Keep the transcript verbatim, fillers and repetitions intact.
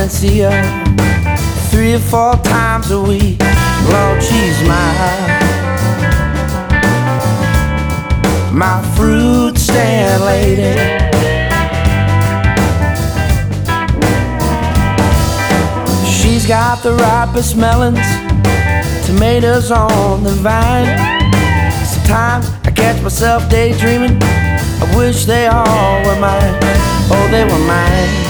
see her three or four times a week. Lord, she's mine, my fruit stand lady. She's got the ripest melons, tomatoes on the vine. Sometimes I catch myself daydreaming, I wish they all were mine. Oh, they were mine.